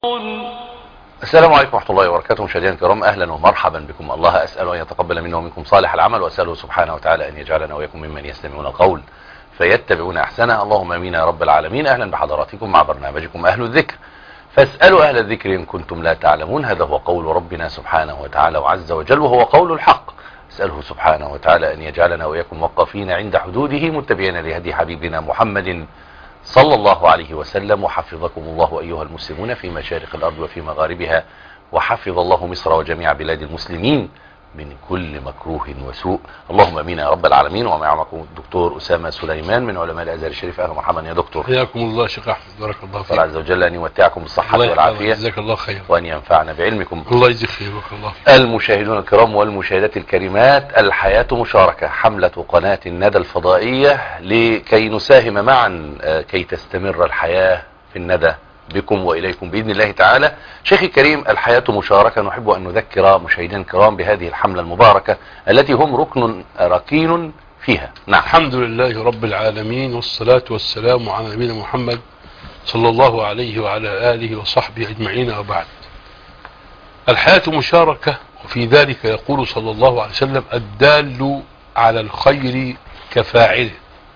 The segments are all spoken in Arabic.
السلام عليكم ورحمة الله وبركاته. مشاهدينا الكرام، أهلا ومرحبا بكم. الله أسأل أن يتقبل منا ومنكم صالح العمل، وأسأله سبحانه وتعالى أن يجعلنا وإياكم ممن يستمعون القول فيتبعون أحسنه. اللهم آمين يا رب العالمين. أهلا بحضراتكم مع برنامجكم أهل الذكر، فاسألوا أهل الذكر إن كنتم لا تعلمون. هذا هو قول ربنا سبحانه وتعالى وعز وجل، وهو قول الحق. أسأله سبحانه وتعالى أن يجعلنا وإياكم موقفين عند حدوده، متبعين لهدي حبيبنا محمد صلى الله عليه وسلم. وحفظكم الله أيها المسلمون في مشارق الأرض وفي مغاربها، وحفظ الله مصر وجميع بلاد المسلمين من كل مكروه وسوء. اللهم امين يا رب العالمين. ومعكم الدكتور أسامة سليمان من علماء الازهر الشريف. اهلا ومرحبا يا دكتور. حياكم الله شيخ احمد، بارك الله فيك. الله عز وجل ان يمتعكم بالصحه والعافيه، جزاك الله خير، وان ينفعنا بعلمكم. الله يجزيك خير. الله المشاهدون الكرام والمشاهدات الكريمات، الحياه مشاركه، حمله قناه الندى الفضائيه لكي نساهم معا كي تستمر الحياه في الندى بكم وإليكم بإذن الله تعالى. شيخي الكريم، الحياة مشاركة. نحب أن نذكر مشاهدينا الكرام بهذه الحملة المباركة التي هم ركن ركين فيها. نعم. الحمد لله رب العالمين، والصلاة والسلام على نبينا محمد صلى الله عليه وعلى آله وصحبه أجمعين، وبعد. الحياة مشاركة، وفي ذلك يقول صلى الله عليه وسلم: الدال على الخير كفاعله.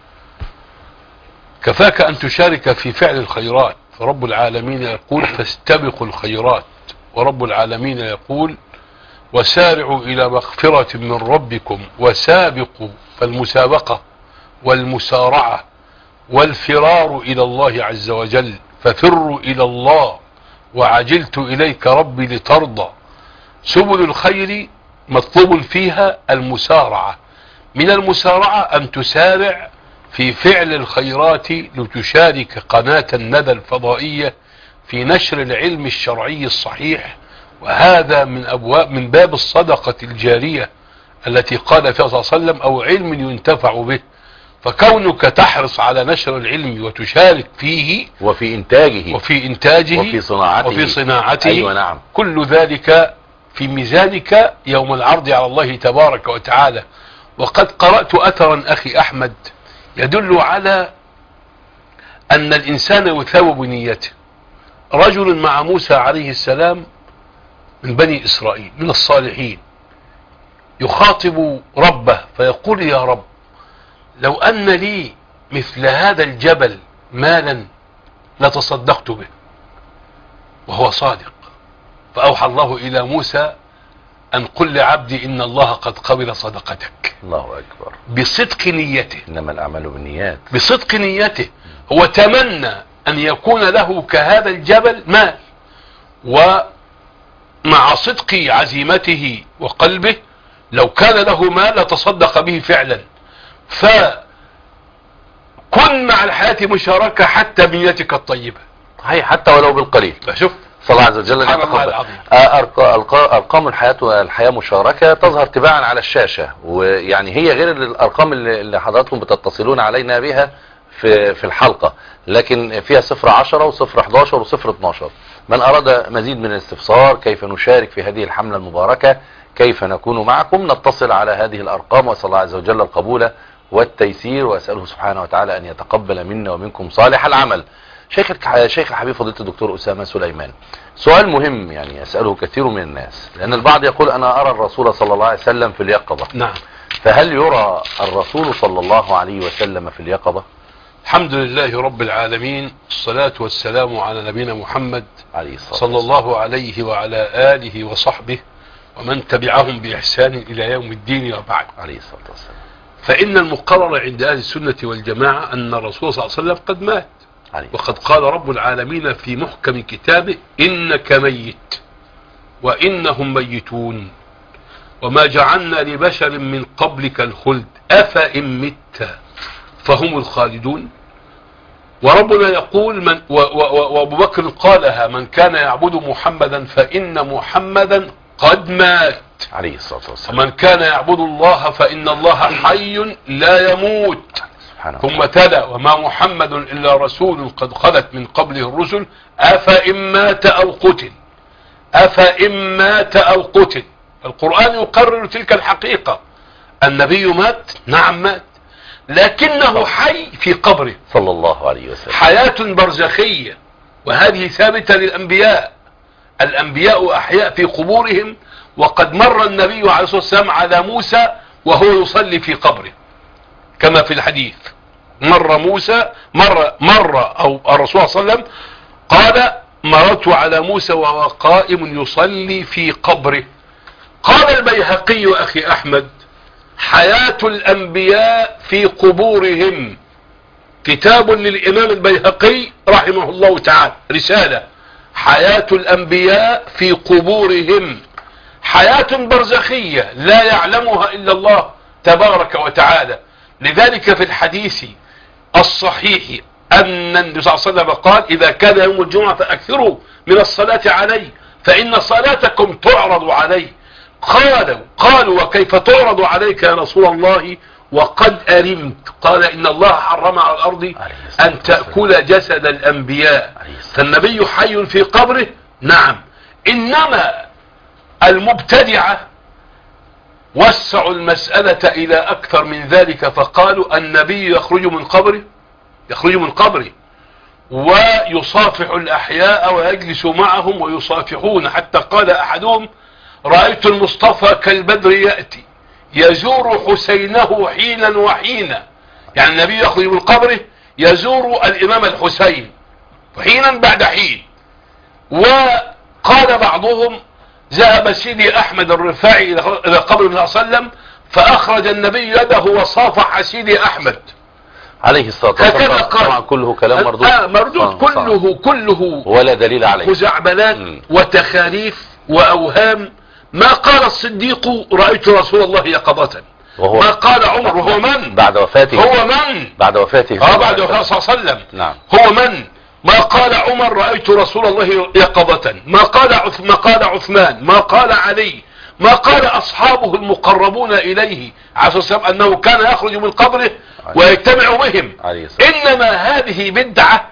كفاك أن تشارك في فعل الخيرات، فرب العالمين يقول: فاستبقوا الخيرات. ورب العالمين يقول: وسارعوا إلى مغفرة من ربكم وسابقوا. فالمسابقة والمسارعة والفرار إلى الله عز وجل، ففروا إلى الله وعجلت إليك ربي لترضى. سبل الخير مطلوب فيها المسارعة. من المسارعة أن تسارع في فعل الخيرات لتشارك قناة الندى الفضائية في نشر العلم الشرعي الصحيح، وهذا من باب الصدقة الجارية التي قال فيها صلى الله عليه وسلم: أو علم ينتفع به. فكونك تحرص على نشر العلم وتشارك فيه وفي إنتاجه وفي صناعته أيوة نعم. كل ذلك في ميزانك يوم العرض على الله تبارك وتعالى. وقد قرأت أثرا أخي أحمد يدل على أن الإنسان يثاب بنيته. رجل مع موسى عليه السلام من بني إسرائيل من الصالحين يخاطب ربه فيقول: يا رب، لو أن لي مثل هذا الجبل مالا لتصدقت به. وهو صادق. فأوحى الله إلى موسى أن قل لعبدي إن الله قد قبل صدقتك. الله أكبر. بصدق نيته، إنما الأعمال بالنيات. بصدق نيته هو تمنى أن يكون له كهذا الجبل مال، ومع صدق عزيمته وقلبه لو كان له مال لتصدق به فعلا. فكن مع الحياة مشاركة حتى بنيتك الطيبة، حتى ولو بالقليل. شوف صلى الله عز وجل أن يتقبل. أرقام الحياة مشاركة تظهر تباعا على الشاشة، ويعني هي غير الأرقام اللي حضراتكم بتتصلون علينا بها في الحلقة، لكن فيها 010 و011 و012. من أراد مزيد من الاستفسار كيف نشارك في هذه الحملة المباركة، كيف نكون معكم، نتصل على هذه الأرقام. وصلى الله عز وجل القبول والتيسير، وأسأله سبحانه وتعالى أن يتقبل منا ومنكم صالح العمل. شيخ الحبيب فضيلة الدكتور أسامة سليمان، سؤال مهم يعني يسأله كثير من الناس، لأن البعض يقول: أنا أرى الرسول صلى الله عليه وسلم في اليقظة. نعم. فهل يرى الرسول صلى الله عليه وسلم في اليقظة؟ الحمد لله رب العالمين، الصلاة والسلام على نبينا محمد صلى الله عليه وعلى آله وصحبه ومن تبعهم بإحسان إلى يوم الدين، وبعد. عليه الصلاة والسلام. فإن المقرر عند أهل السنة والجماعة أن الرسول صلى الله عليه وسلم قد مات، وقد قال رب العالمين في محكم كتابه: إنك ميت وإنهم ميتون وما جعلنا لبشر من قبلك الخلد أفإن مت فهم الخالدون. وربنا يقول وأبو بكر قالها: من كان يعبد محمدا فإن محمدا قد مات عليه الصلاة والسلام، ومن كان يعبد الله فإن الله حي لا يموت. ثم تلا: وما محمد إلا رسول قد خلت من قبله الرسل أفإن مات أو قتل. القرآن يقرر تلك الحقيقة. النبي مات، نعم مات، لكنه حي في قبره صلى الله عليه وسلم، حياة برزخية، وهذه ثابتة للأنبياء. الأنبياء أحياء في قبورهم، وقد مر النبي عليه الصلاة والسلام على موسى وهو يصلي في قبره كما في الحديث. مر موسى أو الرسول صلى الله عليه وسلم قال مررت على موسى وهو قائم يصلي في قبره. قال البيهقي أخي أحمد: حياة الأنبياء في قبورهم، كتاب للإمام البيهقي رحمه الله تعالى، رسالة: حياة الأنبياء في قبورهم، حياة برزخية لا يعلمها إلا الله تبارك وتعالى. لذلك في الحديث الصحيح أن النبي صلى الله عليه وسلم قال: إذا كان يوم الجمعة فأكثروا من الصلاة علي فإن صلاتكم تعرض علي. قالوا وكيف تعرض عليك يا رسول الله وقد أرمت؟ قال: إن الله حرم على الأرض أن تأكل جسد الأنبياء. فالنبي حي في قبره، نعم. إنما المبتدعة وسعوا المسألة إلى أكثر من ذلك، فقالوا النبي يخرج من قبره ويصافح الأحياء ويجلس معهم ويصافحون، حتى قال أحدهم: رأيت المصطفى كالبدر يأتي يزور حسينه حينا وحينا. يعني النبي يخرج من قبره يزور الإمام الحسين حينا بعد حين. وقال بعضهم: ذهب سيدي أحمد الرفاعي إلى قبر النبي صلى الله عليه وسلم فأخرج النبي يده وصافح سيدي أحمد عليه الصلاة والسلام. طبعا كله كلام مردود، كله ولا دليل عليه، خزعبلات وتخاريف وأوهام. ما قال الصديق: رأيت رسول الله يقظة. ما قال عمر وهو من؟ بعد وفاته. هو من؟ بعد وفاته بعد وفاته صلى الله عليه وسلم. نعم. هو من؟ ما قال عمر: رأيت رسول الله يقظة. ما قال عثمان. ما قال علي. ما قال أصحابه المقربون إليه عليه الصلاة والسلام أنه كان يخرج من قبره ويجتمع بهم. إنما هذه بدعة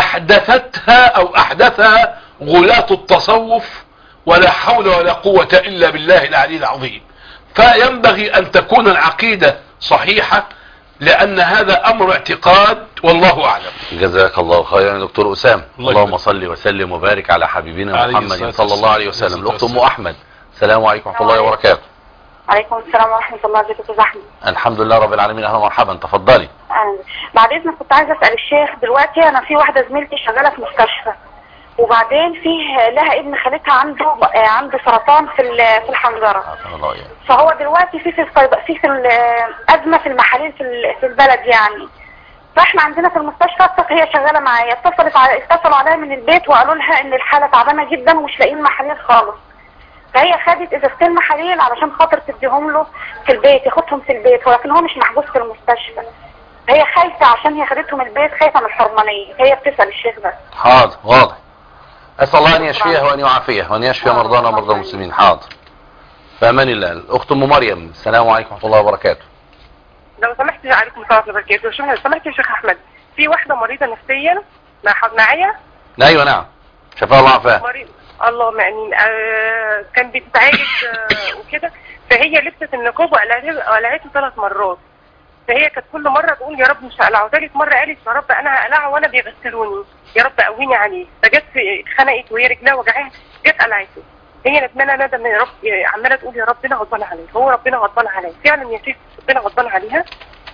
أحدثها غلاة التصوف، ولا حول ولا قوة إلا بالله العلي العظيم. فينبغي أن تكون العقيدة صحيحة، لأن هذا أمر اعتقاد، والله أعلم. جزاك الله خيرا يا دكتور أسامة. اللهم صل وسلم وبارك على حبيبنا محمد صلى الله عليه وسلم. الأخت أم أحمد، السلام عليكم ورحمة الله وبركاته. عليكم السلام ورحمة الله وبركاته. أحمد، الحمد لله رب العالمين، أهلا ومرحبا، تفضلي. بعد إذنك كنت عايزة أسأل الشيخ. دلوقتي أنا في واحدة زميلتي شغالة في مستشفى، وبعدين لها ابن خالتها عنده سرطان في الحنجرة. فهو دلوقتي في الأزمة في المحاليل في البلد يعني. فاحنا عندنا في المستشفى هي شغالة معايا، اتصلوا عليها من البيت وقالوا لها ان الحالة تعبانة جدا ومش لاقيين محاليل خالص. فهي خدت ازازتين محاليل علشان خاطر تديهم له في البيت، ياخدهم في البيت، ولكن هو مش محجوز في المستشفى. هي خايفة عشان هي خدتهم البيت، خايفة من الحرمانية. هي بتسأل الشيخ بس. حاضر، واضح. أسأل الله أن يشفيها وأن يعافيها وأن يشفي مرضانا ومرضى المسلمين. حاضر، فأمان الله. الأخت أم مريم، السلام عليكم ورحمة الله وبركاته. لو سمحت، عليكم السلام وبركاته. لو سمحت يا شيخ أحمد، في واحدة مريضة نفسيا معايا. أيوة نعم، شفاها الله عافاها. اللهم امين. كان بتتعالج وكده، فهي لبست النقاب وقلعته 3 مرات. فهي كانت كل مره تقول يا رب مش هقلعه. ثالث مره قالت يا رب انا هقلعه وانا بيغسلوني، يا رب قويني عليه. فجت اتخنقت وهي رجلها وجعاها، جت قلعته. هي ندمانه ندم يا رب، عماله تقول يا ربنا غضبان عليه. هو ربنا غضبان عليه فعلا يا شيخ؟ ربنا غضبان عليها.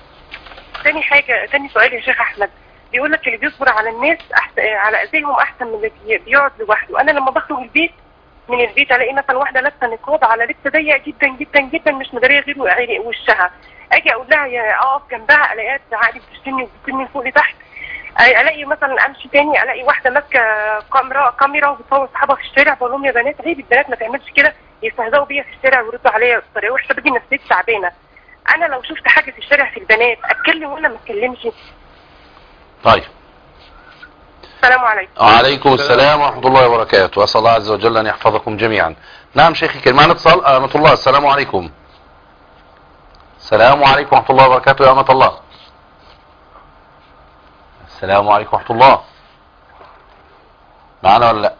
تاني سؤال يا شيخ احمد، بيقول لك اللي بيصبر على الناس على اذيهم احسن من اللي بيقعد لوحده. انا لما بخرج من البيت الاقي مثلا واحده لابسه نقاب على لبس ضيق جدا جدا جدا، مش مداريه غير وشها. اجي اقول لها يا اقف جنبها، الاقيها عادي بتشتمني وبتشتمني من فوق لتحت. الاقي مثلا امشي تاني الاقي واحده ماسكه كاميرا وبتصور صحابها في الشارع، بقول لهم يا بنات عيب، البنات ما تعملش كده. يستهزئوا بيا في الشارع ويردوا عليا بطريقه وحشه، باجي نفسيتي تعبانه. انا لو شفت حاجه في الشارع في البنات اتكلم ولا ما اتكلمش؟ طيب، السلام عليكم. وعليكم السلام ورحمة الله وبركاته. وأسأل الله عز وجل أن يحفظكم جميعا. نعم شيخي، كان معنا اتصال. أمة الله، السلام عليكم. السلام عليكم ورحمة الله وبركاته يا أمة الله. السلام عليكم ورحمة الله. معنا ولا لا؟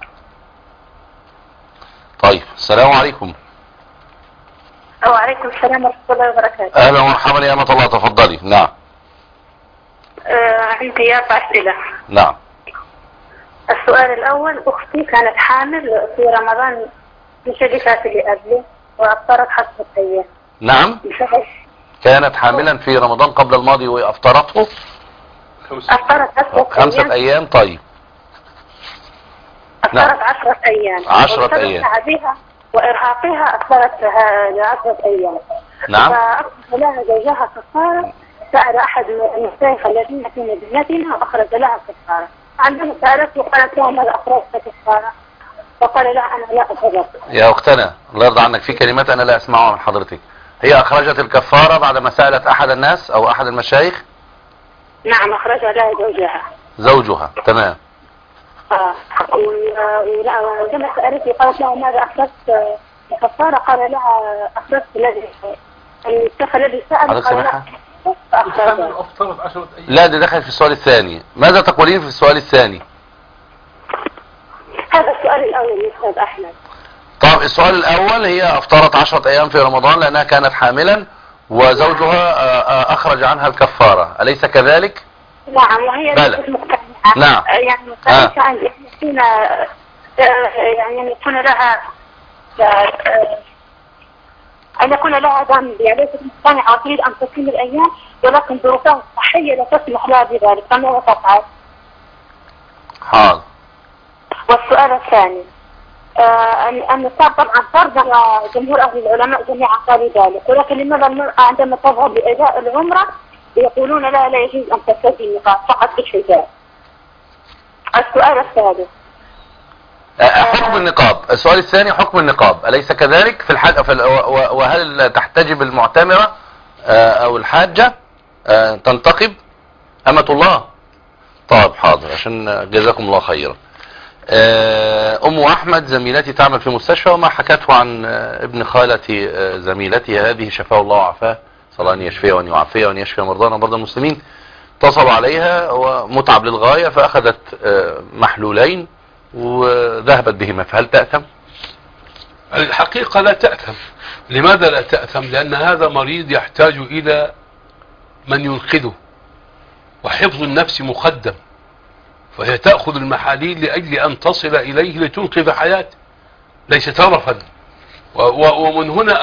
طيب، السلام عليكم. وعليكم السلام ورحمة الله وبركاته. أهلا ومرحبا يا أمة الله، تفضلي. نعم. عندي 4 أسئلة. نعم. السؤال الأول، أختي كانت حامل في رمضان مش اللي فات اللي قبله، وأفطرت 10 أيام. نعم، كانت حاملا في رمضان قبل الماضي وأفطرته أفطرت 5 أيام. طيب أفطرت 10 أيام. 10 أيام. تعبها وإرهاقها أفطرت 10 أيام. نعم. فأخرج لها زوجها كفارة، سأل أحد المشايخ الذين في مدينتنا وأخرج لها كفارة. عندما سألته قالت له ماذا أخرجت كفارة؟ فقال لا أنا لا أخرج. يا أختنا الله يرضى عنك، في كلمات أنا لا أسمعها من حضرتك. هي أخرجت الكفارة بعدما سألت أحد الناس أو أحد المشايخ؟ نعم، أخرج لها زوجها. تمام. وعندما سألته قالت له ماذا أخرجت الكفارة؟ قال لها أخرجت الشيخ الذي سأل قال لا أفطرت 10 أيام. لا، ده دخل في السؤال الثاني. ماذا تقولين في السؤال الثاني؟ هذا السؤال الأول يا أستاذ أحمد. طب السؤال الأول، هي أفطرت 10 أيام في رمضان لأنها كانت حاملا وزوجها أخرج عنها الكفارة، أليس كذلك؟ نعم، وهي ليست مقتنعة. نعم. يعني مقتنعة يعني يكون لها أن يكون لها ذنب، يعني ليست مقتنعة وتريد أن تصوم الأيام، ولكن ظروفها الصحية لا تسمح لها بذلك، فماذا تفعل؟ حاضر. والسؤال الثاني، النصاب طبعا فرض على جمهور أهل العلماء جميعا قالوا ذلك، ولكن لماذا المرأة عندما تذهب لأداء العمرة يقولون لا يجوز أن ترتدي النقاب فقط بالحجاب؟ السؤال الثالث، حكم النقاب. السؤال الثاني حكم النقاب، أليس كذلك في الحج؟ وهل تحتجب المعتمرة أو الحاجة تنتقب أمة الله؟ طيب حاضر، عشان جزاكم الله خيرا. أم أحمد زميلتي تعمل في مستشفى، وما حكته عن ابن خالة زميلتي هذه شفاه الله وعافاه، صلى الله أن يشفيه وأن يعافيه وأن يشفي مرضانا ومرضى المسلمين، اتصلوا عليها ومتعب للغاية فأخذت محلولين وذهبت بهما، فهل تأثم؟ الحقيقة لا تأثم. لماذا لا تأثم؟ لأن هذا مريض يحتاج إلى من ينقذه، وحفظ النفس مقدم، فهي تأخذ المحاليل لأجل أن تصل إليه لتنقذ حياته، ليس ترفا. ومن هنا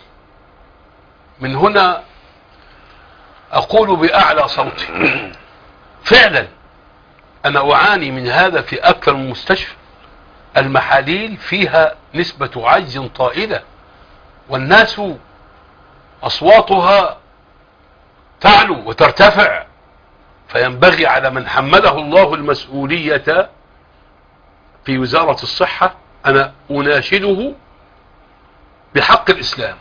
أقول بأعلى صوتي، فعلا أنا أعاني من هذا في أكثر من مستشفى. المحاليل فيها نسبة عجز طائلة، والناس أصواتها تعلو وترتفع، فينبغي على من حمله الله المسؤولية في وزارة الصحة، أنا أناشده بحق الإسلام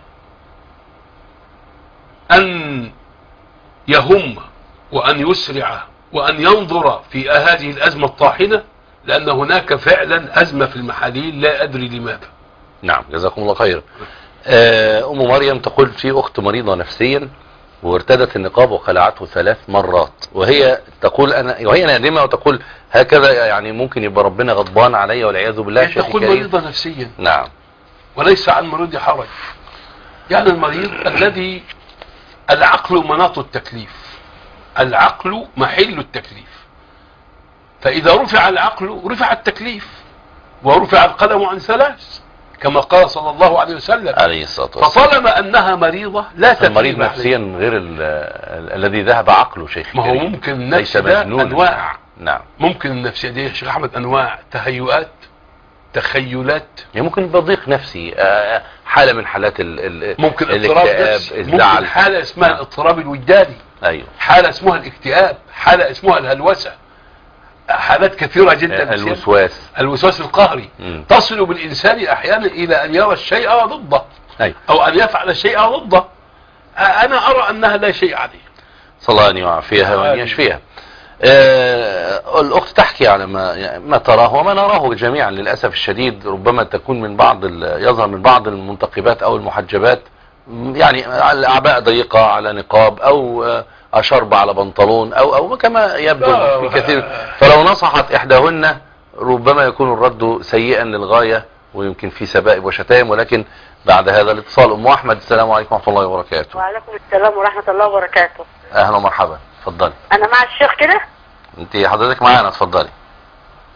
أن يهم وأن يسرع وأن ينظر في هذه الأزمة الطاحنة، لأن هناك فعلا أزمة في المحاليل لا أدري لماذا. نعم، جزاكم الله خير. أم مريم تقول في أخت مريضة نفسيا وارتدت النقاب وخلعته 3 مرات، وهي تقول وهي نادمة وتقول هكذا، يعني ممكن يبقى ربنا غضبان علي والعياذ بالله. يعني تقول مريضة نفسيا. نعم. وليس عن مريض حرج، يعني المريض الذي العقل مناط التكليف، العقل محل التكليف، فإذا رفع العقل رفع التكليف، ورفع القلم عن 3 كما قال صلى الله عليه وسلم عليه الصلاة والسلام. فطالما أنها مريضة لا تكليف. المريض نفسيا غير الذي ذهب عقله شيخ. ما هو ممكن النفس ده أنواع. نعم. ممكن النفسية دي يا شيخ أحمد أنواع، تهيؤات، تخيلات، يعني ممكن ضيق نفسي، حالة من حالات ممكن اضطراب نفسي، ممكن حالة اسمها الاضطراب الوجداني، أيوه، حالة اسمها الاكتئاب، حالة اسمها الهلوسة، حالات كثيرة جدا. الوسواس القهري تصل بالإنسان أحيانا إلى أن يرى الشيء ضده. أيوه. أو أن يفعل الشيء ضده. أنا أرى أنها لا شيء عليه. صلى الله أن يعافيها وأن يشفيها. الأخت تحكي على ما تراه وما نراه جميعا للأسف الشديد، ربما تكون يظهر من بعض المنتقبات أو المحجبات، يعني على أعباء ضيقة، على نقاب، أو أشرب على بنطلون، أو كما يبدو في كثير. فلو نصحت إحداهن ربما يكون الرد سيئا للغاية، ويمكن في سبائب وشتائم. ولكن بعد هذا الاتصال أم أحمد، السلام عليكم ورحمة الله وبركاته. وعليكم السلام ورحمة الله وبركاته. أهلا ومرحبا، اتفضلي. أنا مع الشيخ كده؟ أنت حضرتك معانا، اتفضلي.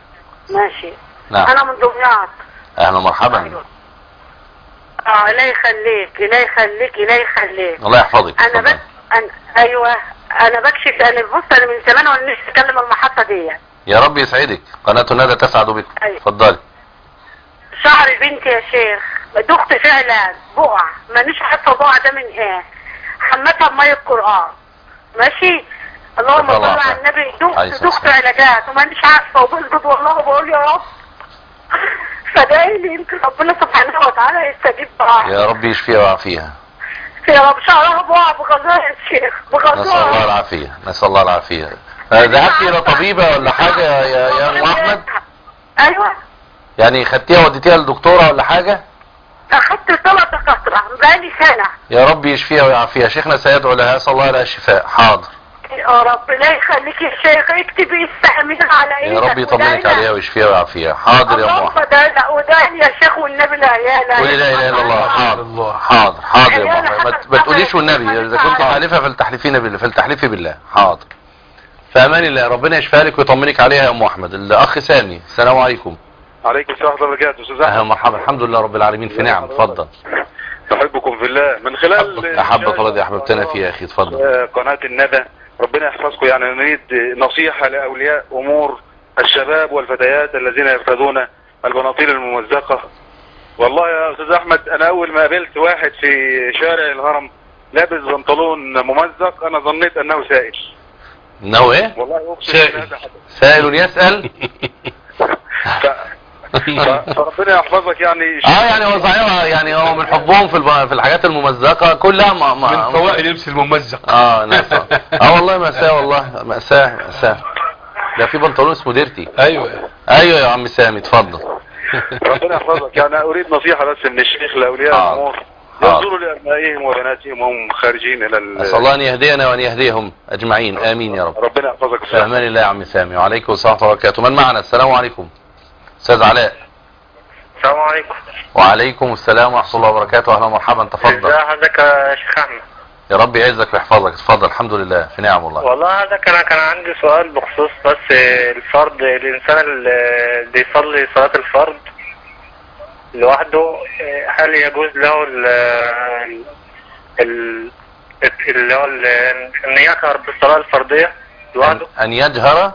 ماشي. نعم. انا من دمياط. اهلا ومرحبا. أيوة. الله يخليك الله يخليك الله يخليك. الله يحفظك. ايوه انا بكشف. انا بص انا من زمان وانا نفسي اتكلم المحطه دي. يا رب يسعدك، قناة الندى تسعد بكم. أيوة. اتفضلي. شعر بنتي يا شيخ دخت فعلا بقع، مانيش عارفه بقع ده من ايه. حمتها بميه القران. ماشي. اللهم صل على النبي. دخت علاجات ومانيش عارفه وبسجد والله وبقول يا رب فدعي لي يمكن ربنا سبحانه وتعالى يستجيب دعائي. يا رب يشفيها ويعافيها. يا رب. شعرها بقع بغزاها يا شيخ بغزاها. نسأل الله العافية نسأل الله العافية. ذهبت الى طبيبة ولا حاجة يا ام احمد؟ ايوه. يعني خدتيها وديتيها للدكتورة ولا حاجة؟ اخدت 3 قطرة بقالي سنة. يا رب يشفيها ويعافيها. شيخنا سيدعو لها، اسال الله لها الشفاء. حاضر يا رب. لا يخليك يا شيخ. اكتبي استحمل على ايدك. يا رب يطمنك عليها ويشفيها ويعافيها. حاضر يا ام احمد. وداني يا شيخ والنبي العيال. قولي لا اله الا الله. حاضر حاضر يا ام احمد. ما تقوليش والنبي اذا كنت حالفة فلتحلفين بالله فلتحلفي بالله. حاضر. في امان الله. ربنا يشفيها لك ويطمنك عليها يا ام احمد. الاخ سامي. السلام عليكم. عليكم السلام ورحمة الله وبركاته. استاذ احمد. اهلا مرحبا. الحمد لله رب العالمين في نعم. اتفضل. احبكم في الله من خلال احبك الذي احببتنا فيه يا اخي. اتفضل. قناة الندى. ربنا يحفظكم. يعني نريد نصيحة لاولياء امور الشباب والفتيات الذين يرتدون البناطيل الممزقة. والله يا استاذ احمد انا اول ما قابلت واحد في شارع الهرم لابس بنطلون ممزق انا ظنيت انه سائل. انه ايه؟ والله سائل يسأل. فربنا يحفظك. يعني يعني هو صحيح. يعني هو من حبهم في الحاجات الممزقة كلها من فوائد لبس الممزق. ناس. والله مأساة. والله مأساة. ده في بنطلون اسمه ديرتي. ايوه يا عم سامي. اتفضل. ربنا يحفظك. يعني اريد نصيحة بس من الشيخ لاولياء الامور ينظروا لابنائهم وبناتهم وهم خارجين الى اسال الله ان يهدينا وان يهديهم اجمعين. امين يا رب. ربنا يحفظك. في امان الله يا عم سامي. وعليكم السلام ورحمه الله وبركاته. من معنا؟ السلام عليكم. استاذ علاء. السلام عليكم. وعليكم السلام ورحمه الله وبركاته. اهلا ومرحبا. تفضل. ازي حضرتك يا شيخ احمد؟ يا رب يعزك ويحفظك. اتفضل. الحمد لله في نعم والله. والله حضرتك انا كان عندي سؤال بخصوص بس الفرض. الانسان اللي بيصلي صلاة الفرض لوحده هل يجوز له اللي هو ان يجهر بالصلاة الفردية لوحده؟ ان يجهر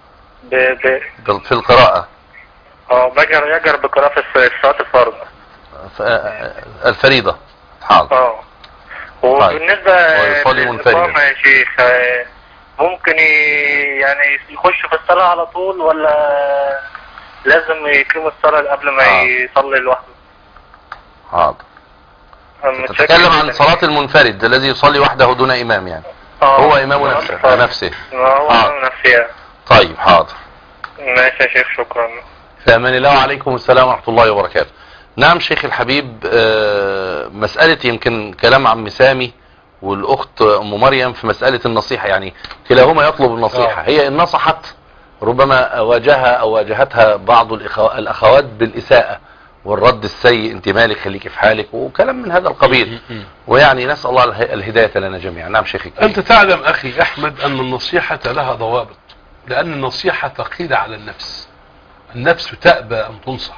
في القراءة. يجهر بقراءة في صلاة الفرض الفريضة. حاضر. وبالنسبة للإقامة يا شيخ ممكن يعني يخش في الصلاة على طول ولا لازم يقيم الصلاة قبل ما يصلي لوحده؟ حاضر. تتكلم عن صلاة المنفرد الذي يصلي وحده دون إمام يعني. هو إمام نفسه. هو إمام نفسه. طيب حاضر. ماشي يا شيخ. شكرا. في أمان الله. وعليكم السلام ورحمة الله وبركاته. نعم شيخ الحبيب. مسألة يمكن كلام عم سامي والأخت أم مريم في مسألة النصيحة. يعني كلاهما يطلب النصيحة. هي إن نصحت ربما واجهها أو واجهتها بعض الأخوات بالإساءة والرد السيء. انت مالك خليك في حالك وكلام من هذا القبيل. ويعني نسأل الله الهداية لنا جميعا. نعم شيخ الكريم. أنت تعلم أخي أحمد أن النصيحة لها ضوابط. لأن النصيحة ثقيلة على النفس. النفس تأبى أن تنصح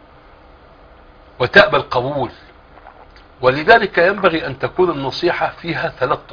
وتأبى القبول. ولذلك ينبغي أن تكون النصيحة فيها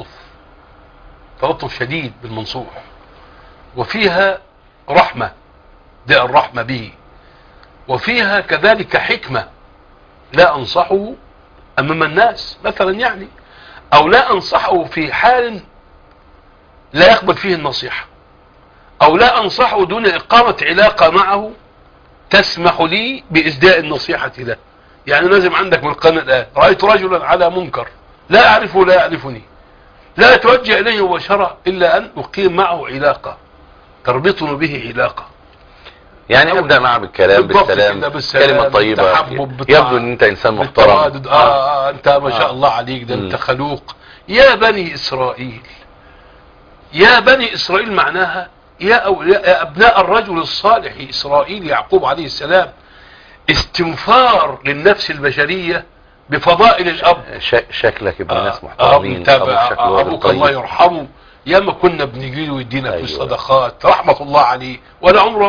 تلطف شديد بالمنصوح وفيها رحمة داء الرحمة به وفيها كذلك حكمة. لا أنصحه أمام الناس مثلا يعني أو لا أنصحه في حال لا يقبل فيه النصيحة أو لا أنصحه دون إقامة علاقة معه تسمح لي بإسداء النصيحة له. يعني لازم عندك من القناة الآن رأيت رجلا على منكر لا أعرفه لا يعرفني لا أتوجه إليه مباشرة إلا أن أقيم معه علاقة تربطني به علاقة. يعني ابدأ معه بالكلام بالسلام كلمة طيبة يبدو ان انت انسان محترم. انت ما شاء الله عليك ده انت خلوق. يا بني اسرائيل. يا بني اسرائيل معناها يا ابناء الرجل الصالح اسرائيل يعقوب عليه السلام. استنفار للنفس البشرية بفضائل الاب. شكلك ابن ناس محترمين. ابوك الله يرحمه ياما كنا بنجي له يدينا في الصدقات رحمة الله عليه ولا عمره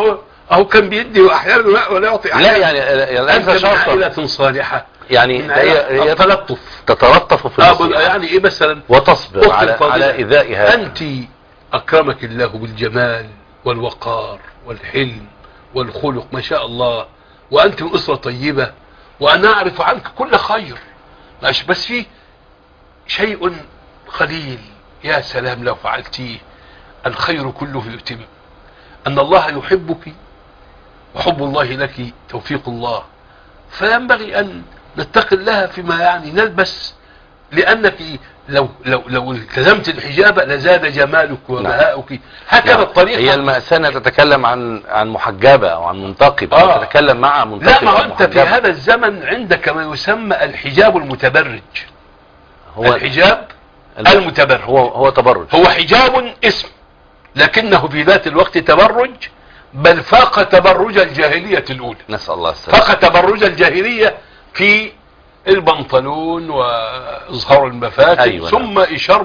اهو كان بيدي واحيانا ولا يعطي لا احيانا. يعني انت من عائلة صالحة، يعني هي تلطف، تتلطف في النصيحة، يعني ايه مثلا وتصبر على إيذائها. انت اكرمك الله بالجمال والوقار والحلم والخلق ما شاء الله، وانت من اسرة طيبة، وانا اعرف عنك كل خير، بس في شيء قليل يا سلام لو فعلتيه الخير كله يتم. ان الله يحبك وحب الله لك توفيق الله، فينبغي ان نتقي الله فيما يعني نلبس، لانك لو التزمت الحجاب لزاد جمالك وبهاؤك. هكذا الطريقة. هي المأسنة تتكلم عن محجبة او عن منتقبة، تتكلم مع منتقبة. لا، ما انت في هذا الزمن عندك ما يسمى الحجاب المتبرج. هو الحجاب المتبرج هو تبرج، هو حجاب اسم، لكنه في ذات الوقت تبرج، بل فاق تبرج الجاهلية الأولى. نسأل الله السلامة. فاق تبرج الجاهلية في البنطلون وإظهار المفاتن. أيوة. ثم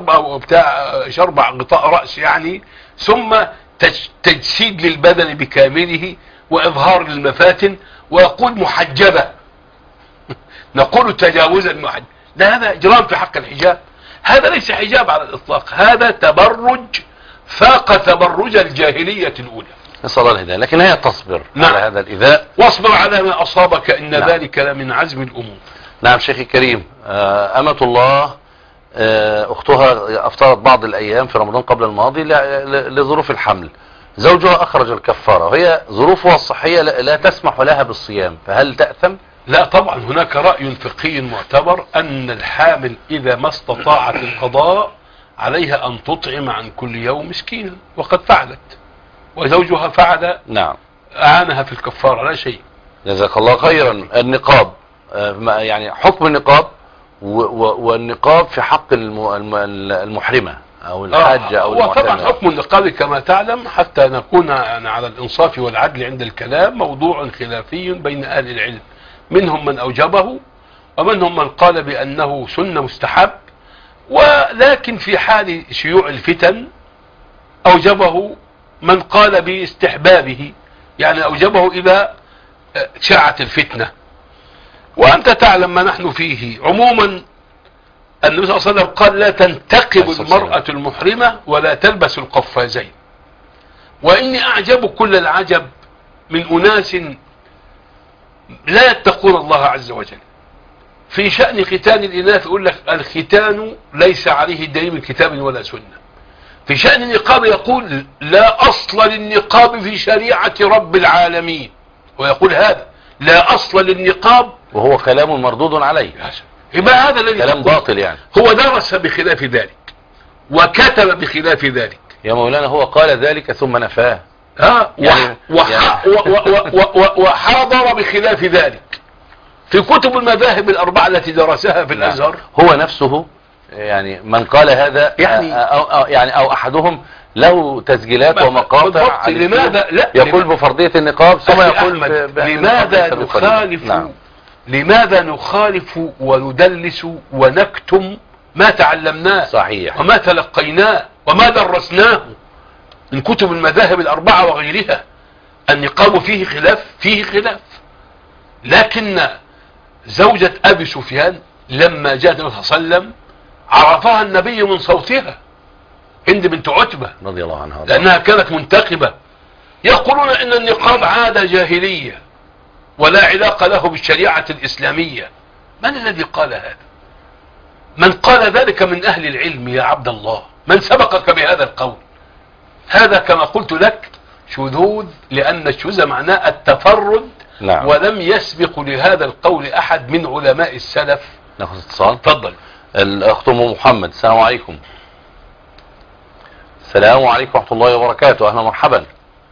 شربع غطاء رأس يعني، ثم تجسيد للبدن بكامله وإظهار للمفاتن، ويقول محجبة نقول تجاوزا محجبة. لا، هذا إجرام في حق الحجاب، هذا ليس حجاب على الإطلاق، هذا تبرج فاق تبرج الجاهلية الأولى. نسأل الله الهداية. لكن هي تصبر على هذا الإيذاء، واصبر على ما أصابك إن ذلك لمن عزم الأمور. نعم شيخي الكريم. أمة الله أختها أفطرت بعض الأيام في رمضان قبل الماضي لظروف الحمل، زوجها أخرج الكفارة، وهي ظروفها الصحية لا تسمح لها بالصيام، فهل تأثم؟ لا طبعا، هناك رأي فقهي معتبر أن الحامل إذا ما استطاعت القضاء عليها أن تطعم عن كل يوم مسكينا، وقد فعلت، وزوجها فعل. نعم. أعانها في الكفارة لا شيء. جزاك الله خيرا. النقاب، يعني حكم النقاب والنقاب في حق المحرمة أو الحاجة أو المعتمرة. وطبعا حكم النقاب كما تعلم، حتى نكون يعني على الإنصاف والعدل عند الكلام، موضوع خلافي بين أهل العلم، منهم من أوجبه ومنهم من قال بأنه سنة مستحب، ولكن في حال شيوع الفتن أوجبه من قال باستحبابه، يعني أوجبه إذا شاعت الفتنة. وأنت تعلم ما نحن فيه. عموما النبي صلى الله عليه وسلم قال لا تنتقب المرأة المحرمة ولا تلبس القفازين. وإني أعجب كل العجب من أناس لا يتقون الله عز وجل. في شأن ختان الإناث يقول لك الختان ليس عليه دليل من كتاب ولا سنة. في شأن النقاب يقول لا أصل للنقاب في شريعة رب العالمين، ويقول هذا لا أصل للنقاب، وهو كلام مردود عليه. يبقى هذا الذي كلام باطل يعني. هو درس بخلاف ذلك وكتب بخلاف ذلك يا مولانا، هو قال ذلك ثم نفاه. وحاضر بخلاف ذلك في كتب المذاهب الأربعة التي درسها في الأزهر. هو نفسه يعني من قال هذا يعني أو أحدهم له تسجيلات ومقاطع. لماذا لا يقول بفرضية النقاب ثم يقول لماذا نخالف وندلس ونكتم ما تعلمناه صحيح وما تلقيناه وما درسناه من كتب المذاهب الأربعة وغيرها؟ النقاب فيه خلاف. لكن زوجة أبي سفيان لما جاءت النبي صلى الله عليه وسلم عرفها النبي من صوتها، هند بنت عتبة رضي الله عنها، لأنها كانت منتقبة. يقولون إن النقاب عادة جاهلية ولا علاقة له بالشريعة الإسلامية. من الذي قال هذا؟ من قال ذلك من أهل العلم يا عبد الله؟ من سبقك بهذا القول؟ هذا كما قلت لك شذوذ، لأن الشذوذ معناه التفرد. نعم. ولم يسبق لهذا القول أحد من علماء السلف. ناخذ اتصال. تفضل. الأخت أم محمد. السلام عليكم. السلام عليكم ورحمة الله وبركاته. أهلا مرحبا.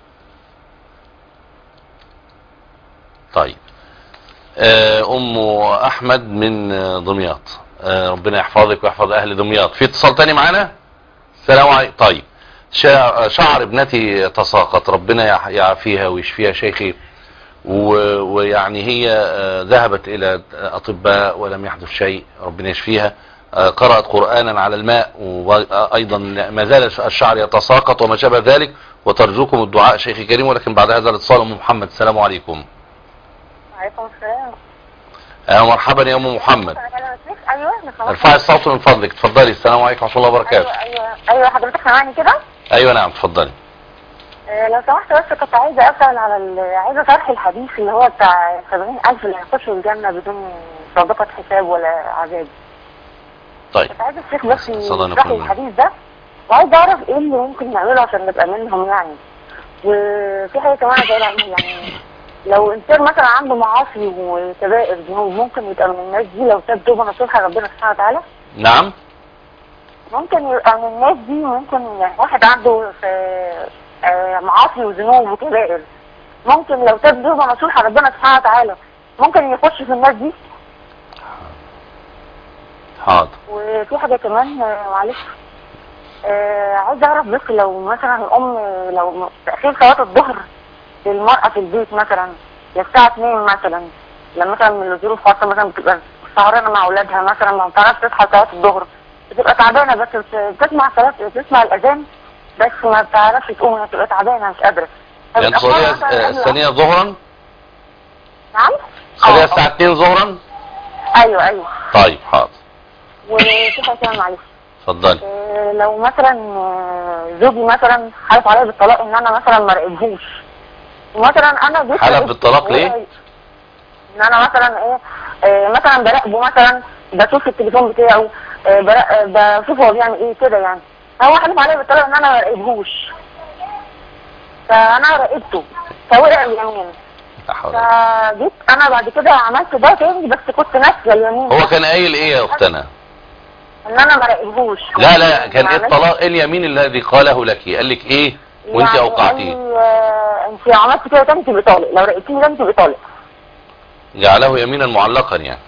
طيب أم أحمد من دمياط، ربنا يحفظك ويحفظ أهل دمياط. في اتصال تاني معنا. السلام عليكم. طيب شعر ابنتي تساقط، ربنا يعافيها ويشفيها شيخي، ويعني هي ذهبت إلى أطباء ولم يحدث شيء، ربنا يشفيها، قرأت قرآنا على الماء، وأيضا ما زال الشعر يتساقط وما شابه ذلك، وترجوكم الدعاء شيخي كريم. ولكن بعد هذا الاتصال أم محمد. السلام عليكم. وعليكم السلام. مرحبا يا أم محمد. ايوه ارفعي الصوت من فضلك، اتفضلي. السلام عليكم ورحمة الله وبركاته. ايوه حضرتك سامعني كده؟ ايوه نعم اتفضلي. لو سمحت بس كنت عايزه اسال على عايزه شرح الحديث اللي هو بتاع 70,000 اللي هيخشوا الجنه بدون سابقه حساب ولا عذاب. طيب كنت عايزه الشيخ بس يشرح لي الحديث ده، وعايزه اعرف ايه اللي ممكن نعمله عشان نبقى منهم يعني. وفي حاجه كمان عايزه اقولها، يعني لو انسان مثلا عنده معاصي وكبائر ذنوب ممكن يبقى من الناس دي لو تاب توبه نصوحه ربنا سبحانه وتعالى؟ نعم ممكن يبقى من الناس دي، ممكن يعني واحد عنده معاصي وذنوب وكبائر ممكن لو تاب توبه نصوحه ربنا سبحانه وتعالى ممكن يخش في الناس دي؟ حاضر. وفي حاجه كمان معلش، عايز اعرف بس لو مثلا الام لو تاخير صلاه الظهر للمراه في البيت مثلا للساعه 2 مثلا، لما مثلا من الظروف خاصه مثلا بتبقى سهرانه مع اولادها مثلا ما بتعرفش تصحى صلاه الظهر، بتبقى تعبانه بس بتسمع بتسمع الاذان بس ما بتعرفش تقوم، بتبقى تعبانه مش قادره. يعني الثانيه ظهرا؟ نعم؟ الثانيه الساعه 2 ظهرا؟ ايوه. طيب حاضر. وفي حاجه كمان معلش. اتفضلي. لو مثلا زوجي مثلا حلف عليا بالطلاق ان انا مثلا ما راقبهوش، ومثلا انا جيت حلف بالطلاق ليه؟ ان انا مثلا مثلا براقبه، مثلا بشوف التليفون بتاعه، بشوف هو بيعمل ايه كده يعني. هو حلف عليا بالطلاق ان انا ما راقبهوش، فانا راقبته فوقع اليمين، فجيت انا بعد كده عملت ده تاني بس كنت ناسيه اليمين. هو كان قايل ايه يا اختنا؟ ان انا ما راقبهوش. لا كان ايه الطلاق؟ اليمين الذي قاله لك قال لك ايه وانت يعني اوقعتيه؟ انت عملت كده تاني تبقى طالق، لو راقبتيني ده انت تبقى طالق. جعله يمينا معلقا يعني.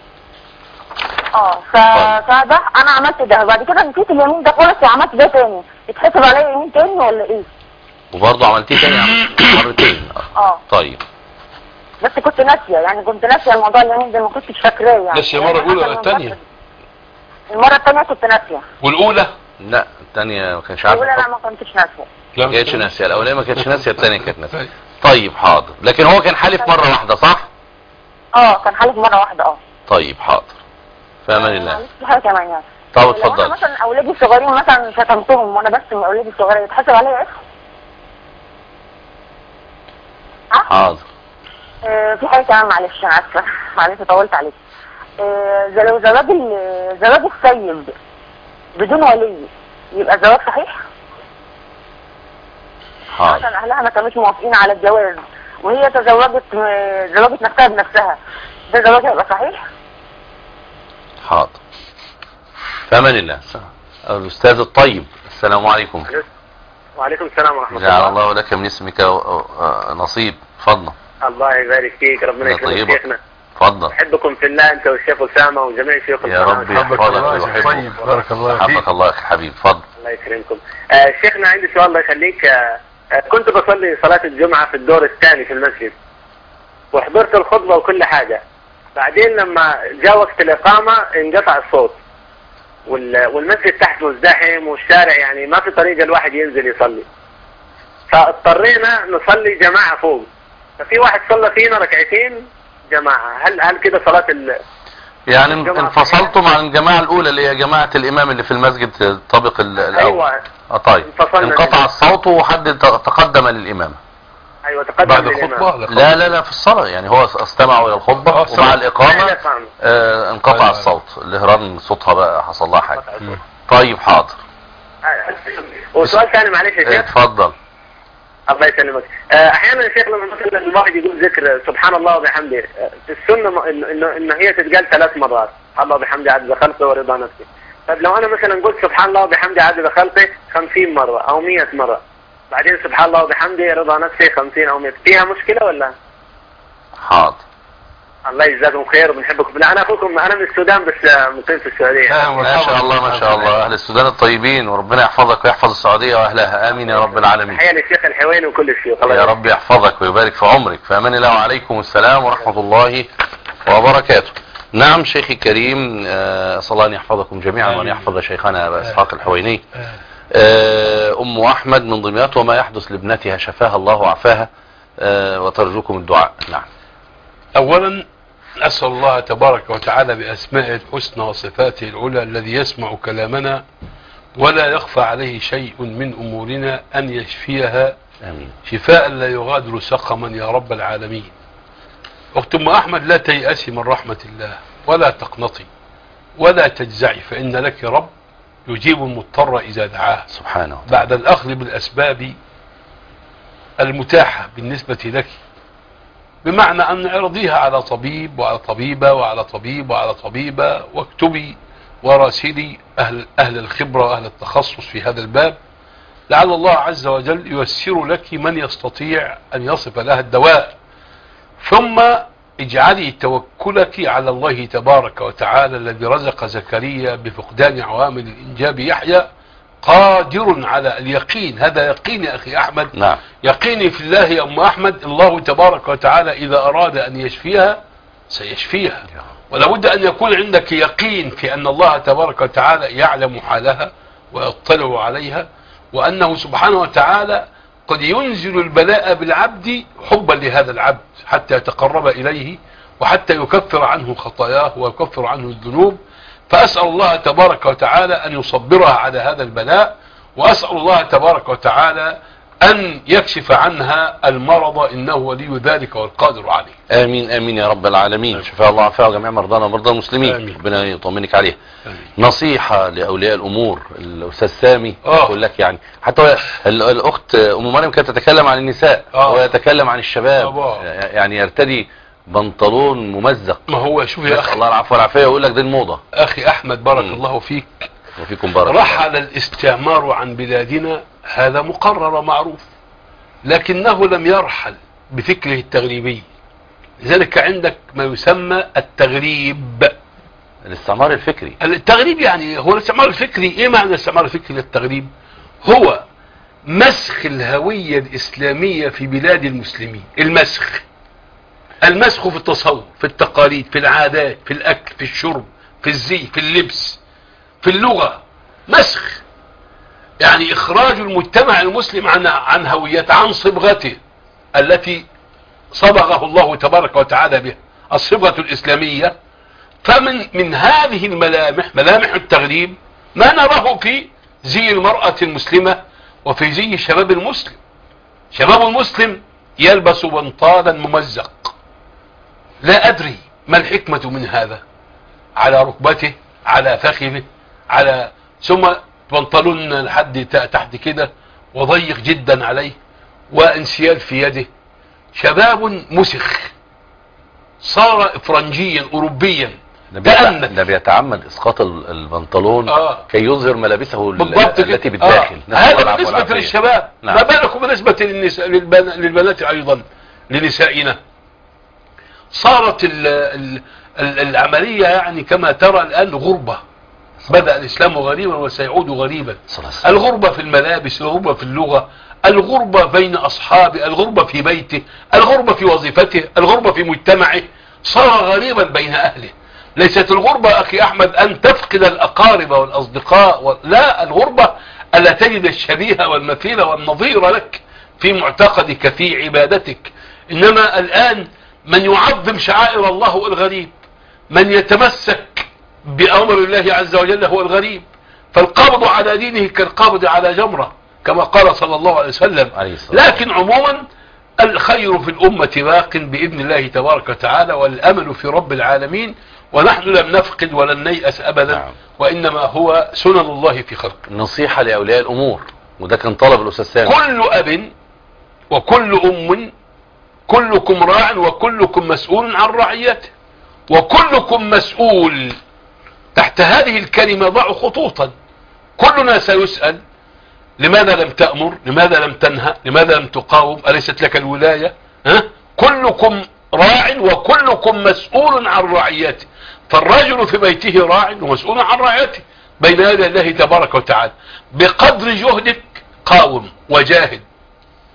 فده انا عملت ده بعد كده نسيت اليمين ده خالص وعملت ده تاني، يتحسب عليا يمين تاني ولا ايه؟ وبرضه عملتيه تاني مرتين؟ طيب. بس كنت ناسيه يعني، كنت ناسيه الموضوع اليمين ده ما كنتش فاكراه يعني. ناسيه المره الاولى ولا الثانيه؟ المره الثانيه كنت ناسيه. والاولى؟ لا الثانيه ما كانش عارف. الاولى لا ما كنتش ناسيه. ما كانتش ناسيه، الاولانيه ما كانتش ناسيه، الثانيه كانت ناسيه. طيب حاضر. لكن هو كان حالف مره واحده صح؟ كان حالف مره واحده. طيب حاضر. في امان الله. في حاجه كمان يعني. طب اتفضل. لو انا مثلا اولادي الصغيرين مثلا شتمتهم وانا بس من اولادي الصغيرين يتحسب عليا ايه؟ حاضر. في حاجه كمان معلش انا اسفه معلش طولت عليك. لو زواج السيد بدون ولي يبقى زواج صحيح؟ عشان اهلها ما كانوش موافقين على الجواز وهي زوجت نفسها بنفسها، ده زواج هيبقى صحيح؟ حاضر. في امان الله. الاستاذ الطيب. السلام عليكم. وعليكم السلام ورحمه الله. جعل الله لك من اسمك نصيب. اتفضل. الله يبارك فيك، ربنا يكرمك شيخنا. اتفضل. احبكم في الله انت والشيخ اسامه وجميع شيوخ يا رب يحفظك ويحفظك. بارك الله فيك. حفظك الله يا حبيب. اتفضل. الله يكرمكم. شيخنا عندي سؤال الله يخليك. كنت بصلي صلاه الجمعه في الدور الثاني في المسجد وحضرت الخطبه وكل حاجه، بعدين لما جاء وقت الاقامه انقطع الصوت والمسجد تحت مزدحم والشارع يعني ما في طريقه الواحد ينزل يصلي، فاضطرينا نصلي جماعه فوق، ففي واحد صلى فينا ركعتين جماعه. هل كده صلاه يعني انفصلتم عن الجماعه الاولى اللي هي جماعه الامام اللي في المسجد الطابق الاول؟ ايوه. طيب انقطع الصوت وحد تقدم للامام. ايوه تقدم بعد للامام. الخطبه؟ لا في الصلاه يعني، هو استمعوا الى الخطبه ومع الاقامه انقطع الصوت، الهران صوتها بقى حصل لها حاجه. طيب حاضر. وسؤال ثاني معلش يا شيخ. اتفضل. الله يسلمك. احيانا يا شيخ لما مثلا الواحد يقول ذكر سبحان الله وبحمده، في السنه انه هي تتقال 3 مرات، الله وبحمده عدد خلقه ورضا نفسه. طب لو انا مثلا قلت سبحان الله وبحمده عدد خلقه 50 مره او 100 مره، بعدين سبحان الله وبحمده رضا نفسه 50 او 100، فيها مشكله ولا؟ حاضر. الله يجزاكم خير وبنحبكم. لا انا اخوكم، انا من السودان بس مقيم في السعوديه. ما شاء الله ما شاء الله. اهل السودان الطيبين وربنا يحفظك ويحفظ السعوديه واهلها. امين يا رب العالمين. تحيه للشيخ الحويني وكل الشيوخ. يا رب يحفظك ويبارك في عمرك. في امان الله. وعليكم السلام ورحمه الله وبركاته. نعم شيخي الكريم، أسأل الله أن يحفظكم جميعا وأن يحفظ شيخنا أبا إسحاق الحويني. أم أحمد من دمياط، وما يحدث لابنتها شفاها الله وعافاها وترجوكم الدعاء. نعم. أولا أسأل الله تبارك وتعالى بأسمائه الحسنى وصفاته العلى الذي يسمع كلامنا ولا يخفى عليه شيء من أمورنا أن يشفيها آمين. شفاء لا يغادر سقما يا رب العالمين. أخت أم أحمد، لا تيأسي من رحمة الله ولا تقنطي ولا تجزعي، فإن لك رب يجيب المضطر إذا دعاه سبحانه وتعالى، بعد الأخذ بالأسباب المتاحة بالنسبة لك، بمعنى أن اعرضيها على طبيب وعلى طبيبة وعلى طبيب وعلى طبيبة، واكتبي وراسلي أهل الخبرة وأهل التخصص في هذا الباب، لعل الله عز وجل ييسر لك من يستطيع أن يصف لها الدواء. ثم اجعلي توكلك على الله تبارك وتعالى الذي رزق زكريا بفقدان عوامل الإنجاب يحيى قادر على اليقين. هذا يقين يا أخي أحمد. نعم. يقيني في الله يا أم أحمد، الله تبارك وتعالى إذا أراد أن يشفيها سيشفيها، ولا بد أن يكون عندك يقين في أن الله تبارك وتعالى يعلم حالها ويطلع عليها، وأنه سبحانه وتعالى قد ينزل البلاء بالعبد حبا لهذا العبد حتى يتقرب إليه وحتى يكفر عنه خطاياه ويكفر عنه الذنوب. فأسأل الله تبارك وتعالى أن يصبرها على هذا البلاء، وأسأل الله تبارك وتعالى أن يكشف عنها المرض، إنه ولي ذلك والقادر عليه. آمين آمين يا رب العالمين. شفاء الله وعافاها جميع مرضانا ومرضى المسلمين. آمين. ربنا يطمنك عليه. آمين. نصيحة لأولياء الأمور، الأستاذ سامي يقول لك، يعني حتى الأخت أم مريم كانت تتكلم عن النساء ويتكلم عن الشباب، يعني يرتدي بنطلون ممزق. ما هو شوف يا أخي، الله العفو والعافية، يقول لك دي الموضة. أخي أحمد بارك الله فيك وفيكم بارك. رحل الاستعمار عن بلادنا، هذا مقرر معروف، لكنه لم يرحل بفكره التغريبي. لذلك عندك ما يسمى التغريب، الاستعمار الفكري. التغريب يعني هو الاستعمار الفكري. ايه معنى الاستعمار الفكري للتغريب؟ هو مسخ الهوية الإسلامية في بلاد المسلمين. المسخ في التصور، في التقاليد، في العادات، في الأكل، في الشرب، في الزي، في اللبس، في اللغة. مسخ يعني إخراج المجتمع المسلم عن هويته، عن صبغته التي صبغه الله تبارك وتعالى بها، الصبغة الإسلامية. فمن هذه الملامح، ملامح التغريب، ما نراه في زي المرأة المسلمة وفي زي الشباب المسلم. شباب المسلم يلبس بنطالا ممزق، لا أدري ما الحكمة من هذا، على ركبته، على فخذه، على ثم بنطلون لحد تحت كده وضيق جدا عليه وانسيال في يده. شباب مسخ، صار افرنجيا اوروبيا. ده بيتعمد اسقاط البنطلون كي يظهر ملابسه التي بالداخل. هذا بالنسبة للشباب. نعم. ما بالكم بالنسبة للبنات ايضا، لنسائنا. صارت العملية يعني كما ترى الآن غربة. بدأ الإسلام غريبا وسيعود غريبا. الغربة في الملابس، الغربة في اللغة، الغربة بين أصحابه، الغربة في بيته، الغربة في وظيفته، الغربة في مجتمعه. صار غريبا بين أهله. ليست الغربة أخي أحمد أن تفقد الأقارب والأصدقاء لا، الغربة ألا تجد الشبيه والمثيل والنظير لك في معتقدك، في عبادتك. إنما الآن من يعظم شعائر الله هو الغريب، من يتمسك بأمر الله عز وجل هو الغريب. فالقابض على دينه كالقابض على جمرة كما قال صلى الله عليه وسلم. لكن عموما الخير في الأمة باق بإذن الله تبارك وتعالى، والأمل في رب العالمين، ونحن لم نفقد ولن نيأس أبدا. نعم. وإنما هو سنن الله في خلقه. نصيحة لأولياء الأمور، وده كان طلب الأستاذ سامي. كل أب وكل أم، كلكم راع وكلكم مسؤول عن رعيته، وكلكم مسؤول. تحت هذه الكلمة ضعوا خطوطا. كلنا سيسأل: لماذا لم تأمر؟ لماذا لم تنهى؟ لماذا لم تقاوم؟ أليست لك الولاية؟ كلكم راع وكلكم مسؤول عن رعيته. فالرجل في بيته راع ومسؤول عن رعيته بين يدي الله تبارك وتعالى. بقدر جهدك قاوم وجاهد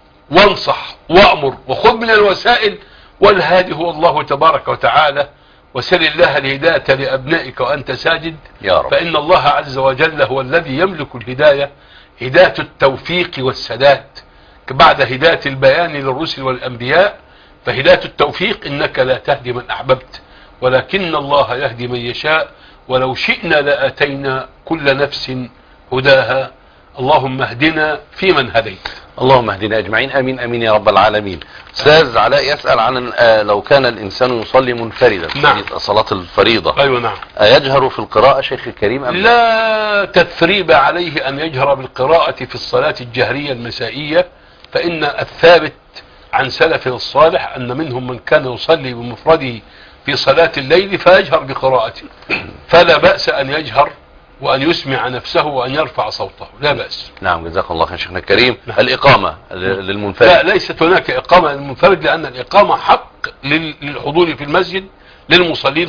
وانصح وأمر وخذ من الوسائل، والهادي هو الله تبارك وتعالى. وسل الله الهداية لأبنائك وأنت ساجد يا رب. فإن الله عز وجل هو الذي يملك الهداية، هداية التوفيق والسداد بعد هداية البيان للرسل والأنبياء. فهداية التوفيق إنك لا تهدي من أحببت ولكن الله يهدي من يشاء، ولو شئنا لآتينا كل نفس هداها. اللهم اهدنا فيمن هديت. اللهم اهدنا اجمعين، امين امين يا رب العالمين. استاذ علاء يسأل عن لو كان الانسان يصلي منفردا، نعم، صلاة الفريضة، ايوه نعم، يجهر في القراءة شيخ الكريم أم لا تثريب عليه ان يجهر بالقراءة في الصلاة الجهرية المسائية، فان الثابت عن سلفنا الصالح ان منهم من كان يصلي بمفرده في صلاة الليل فيجهر بقراءته، فلا بأس ان يجهر وأن يسمع نفسه وأن يرفع صوته، لا بأس. نعم جزاك الله خير شيخنا الكريم. نعم. الإقامة للمنفرد؟ لا، ليست هناك إقامة للمنفرد، لأن الإقامة حق للحضور في المسجد للمصلين.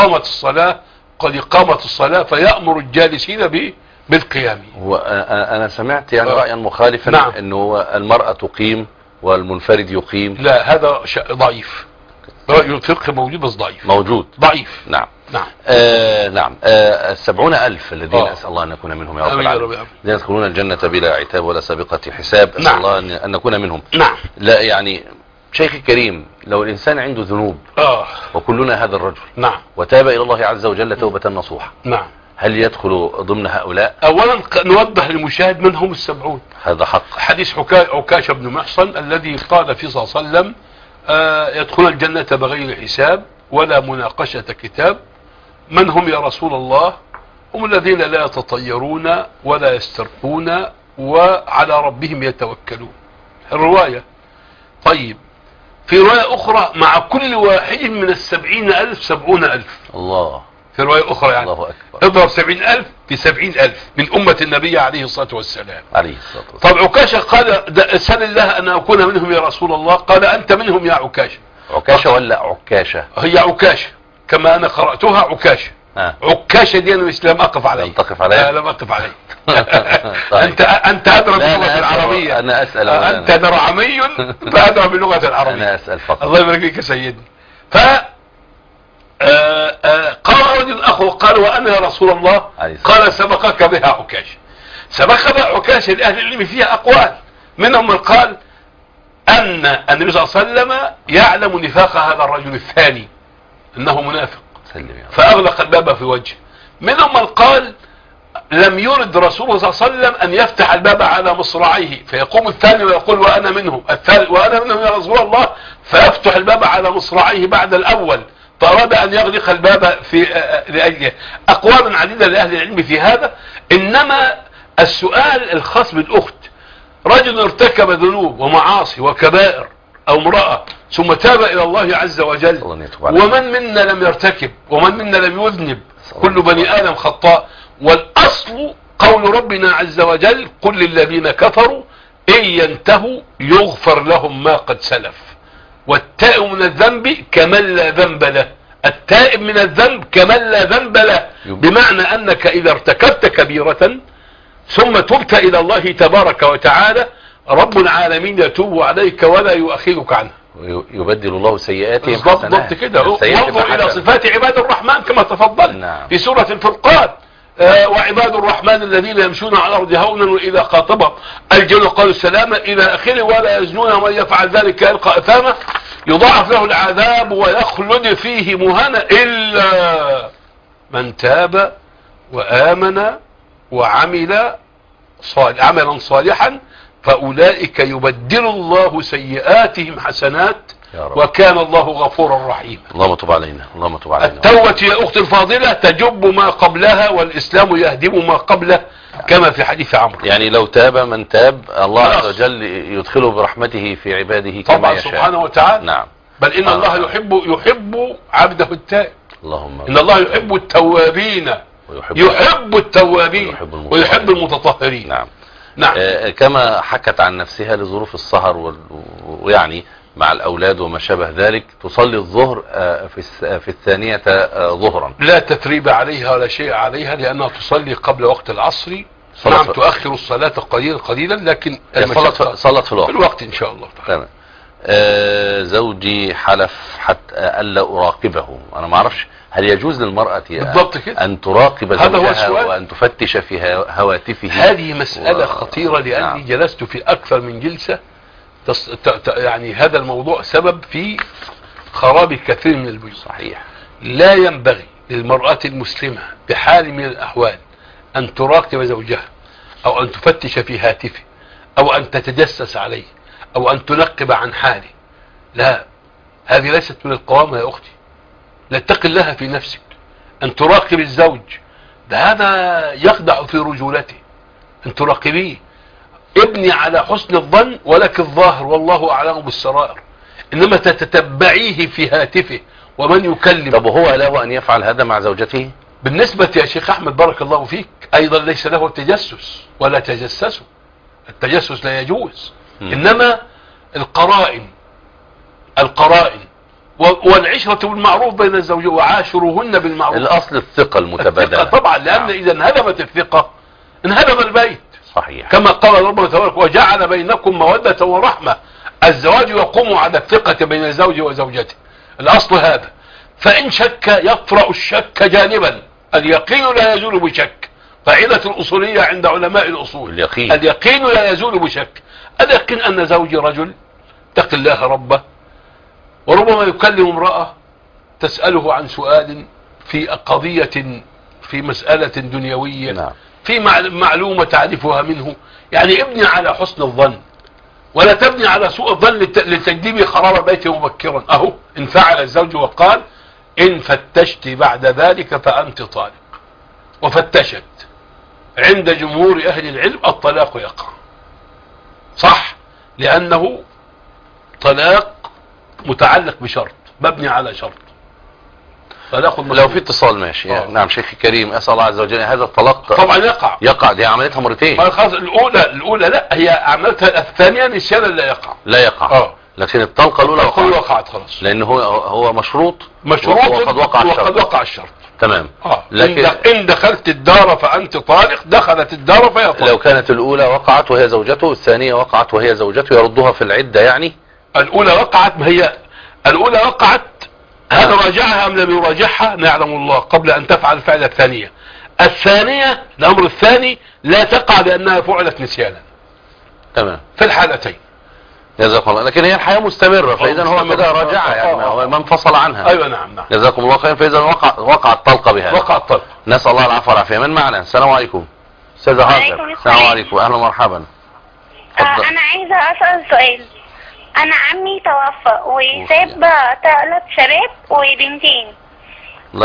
قد إقامت الصلاة فيأمر الجالسين بالقيام. وأنا سمعت يعني رأيا مخالفا، نعم، أنه المرأة تقيم والمنفرد يقيم. لا، هذا ضعيف. رأي الفقه موجود بس ضعيف، موجود ضعيف. نعم نعم. نعم. 70,000 الذين أسأل الله أن نكون منهم يا رب العالمين، الذين يدخلون الجنة بلا عتاب ولا سابقة حساب. أسأل نعم. الله أن نكون منهم. نعم. لا يعني شيخ الكريم، لو الإنسان عنده ذنوب وكلنا هذا الرجل، نعم، وتاب إلى الله عز وجل توبة نصوحة، نعم، هل يدخل ضمن هؤلاء؟ أولا نوضح للمشاهد من هم 70. هذا حق. حديث عكاشة بن محصن الذي قال فيه صلى الله عليه وسلم يدخل الجنة بغير حساب ولا مناقشة كتاب. من هم يا رسول الله؟ هم الذين لا يتطيرون ولا يسترقون وعلى ربهم يتوكلون. الرواية. طيب، في رواية أخرى مع كل واحد من 70,000 70,000. الله. في رواية أخرى يعني الله أكبر. اضرب 70,000 في 70,000 من أمة النبي عليه الصلاة والسلام. عليه الصلاة والسلام. طب عكاشة قال سل الله أن أكون منهم يا رسول الله. قال أنت منهم يا عكاشة. عكاشة ولا عكاشة؟ هي عكاشة كما أنا قرأتها عكاشة. عكاشة دي أنا مش لم أقف عليه. لم تقف عليه؟ لم أقف عليه. طيب. أنت أدرى باللغة العربية. أنا أسأل. أنت درعمي فأدرى باللغة العربية. أنا أسأل فقط. الله يبارك فيك يا سيدي. قال رجل أخو قال وأنا يا رسول الله. قال سبقك بها عكاشة. سبق بها عكاشة لأهل العلم فيها أقوال، منهم من قال أن النبي صلى الله عليه وسلم يعلم نفاق هذا الرجل الثاني أنه منافق فأغلق الباب في وجهه. منهم من قال لم يرد رسول الله صلى الله عليه وسلم أن يفتح الباب على مصراعيه فيقوم الثاني ويقول وأنا منهم، الثالث وأنا منهم يا رسول الله، فيفتح الباب على مصراعيه بعد الأول، فأراد أن يغلق الباب في لأجله. أقوال عديدة لأهل العلم في هذا. إنما السؤال الخاص بالأخت، رجل ارتكب ذنوب ومعاصي وكبائر أو امرأة ثم تاب إلى الله عز وجل، ومن منا لم يرتكب ومن منا لم يذنب، كل بني آدم خطاء. والأصل قول ربنا عز وجل قل للذين كفروا إن ينتهوا يغفر لهم ما قد سلف، والتائب من الذنب كمن لا ذنب له. التائب من الذنب كمن لا ذنب له، بمعنى أنك إذا ارتكبت كبيرة ثم تبت إلى الله تبارك وتعالى رب العالمين يتوب عليك ولا يؤخذك عنها. يبدل الله سيئاتهم حسنات. بالضبط كده. وانظر إلى صفات عباد الرحمن كما تفضل في سورة الفرقان. وعباد الرحمن الذين يمشون على الأرض هونا وإذا خاطبهم الجن قالوا السلام إلى آخره ولا يزنون ومن يفعل ذلك يلقى أثاما يضاعف له العذاب ويخلد فيه مهانا إلا من تاب وآمن وعمل عملا صالحا فأولئك يبدل الله سيئاتهم حسنات وكان الله غفورا رحيما. اللهم تب علينا. اللهم تب علينا. التوبة يا أختي الفاضلة تجب ما قبلها والإسلام يهدم ما قبله كما في حديث عمرو. يعني لو تاب من تاب الله عز وجل يدخله برحمته في عباده كما طبعا يشاء سبحانه وتعالى. نعم. بل إن الله يحب عبده التائب. اللهم إن الله يحب التوابين يحب التوابين ويحب المتطهرين. نعم. نعم. كما حكت عن نفسها لظروف السهر ويعني مع الأولاد وما شابه ذلك تصلي الظهر في الثانية ظهرا. لا تثريب عليها ولا شيء عليها لأنها تصلي قبل وقت العصر. نعم تؤخر الصلاة قليلا لكن صلت في الوقت. في الوقت إن شاء الله. تمام. زوجي حلف حتى ألا أراقبه. أنا ما أعرفش هل يجوز للمرأة بالضبط كده أن تراقب هذا هو زوجها السؤال. وأن تفتش في هواتفه؟ هذه مسألة خطيرة لأني نعم. جلست في أكثر من جلسة يعني هذا الموضوع سبب في خراب كثير من البيوت. صحيح. لا ينبغي للمرأة المسلمة بحال من الأحوال أن تراقب زوجها أو أن تفتش في هاتفه أو أن تتجسس عليه أو أن تنقب عن حاله. لا، هذه ليست من القوامة يا أختي. لا اتق الله في نفسك. أن تراقب الزوج ده هذا يخدع في رجولته. أن تراقبيه، ابني على حسن الظن ولك الظاهر والله أعلم بالسرائر، إنما تتتبعيه في هاتفه ومن يكلم. طب وهو له أن يفعل هذا مع زوجته؟ بالنسبة يا شيخ أحمد بارك الله فيك أيضا ليس له التجسس ولا تجسسوا. التجسس لا يجوز. إنما القرائن والعشرة بالمعروف بين الزوجين وعاشروهن بالمعروف. الأصل الثقة المتبادلة. الثقة طبعا، لأن إذا انهدمت الثقة انهدم البيت. صحيح. كما قال ربنا تبارك وجعل بينكم مودة ورحمة. الزواج يقوم على الثقة بين الزوج وزوجته، الأصل هذا. فإن شك يطرأ الشك جانبا، اليقين لا يزول بشك. قاعدة الأصولية عند علماء الأصول، اليقين لا يزول بشك. اليقين أن زوجي رجل اتق الله ربه، وربما يكلم امرأة تسأله عن سؤال في قضية في مسألة دنيوية. نعم. في معلومة تعرفها منه. يعني ابني على حسن الظن ولا تبني على سوء الظن لتجلب خراب بيته مبكرا. اهو ان فعل الزوج وقال ان فتشت بعد ذلك فأنت طالق، وفتشت، عند جمهور اهل العلم الطلاق يقع. صح، لانه طلاق متعلق بشرط، مبني على شرط. لو في اتصال ماشي. نعم شيخي الكريم، اسال الله عز وجل هذا الطلاق طبعا يقع. دي عملتها مرتين. خلاص الاولى لا، هي عملتها الثانيه نسيانا لا يقع. لكن الطلقه الاولى وقعت خلاص، لان هو مشروط وقد وقع الشرط. تمام. لكن ان دخلت الدار فانت طالق، دخلت الدار فهي طالق. لو كانت الاولى وقعت وهي زوجته، الثانيه وقعت وهي زوجته، يردها في العده يعني. الاولى وقعت، ما هي الاولى وقعت، هذا راجعها ام لم يراجعها نعلم الله قبل ان تفعل الفعل الثانية. الثانية الامر الثاني لا تقع لانها فعلت نسيانا. تمام. في الحالتين. جزاكم الله. لكن هي الحياة مستمرة، فاذا هو كده راجعها يعني هو ما انفصل عنها. ايوه نعم. جزاكم الله خير. فاذا وقع الطلقة بها. وقع الطلقة. نسأل الله العفو والعافية. من معنا؟ السلام عليكم. استاذ هاجر. السلام عليكم، اهلا ومرحبا. انا عايزة اسأل سؤال. انا عمي توفى وساب 3 شباب وبنتين. الله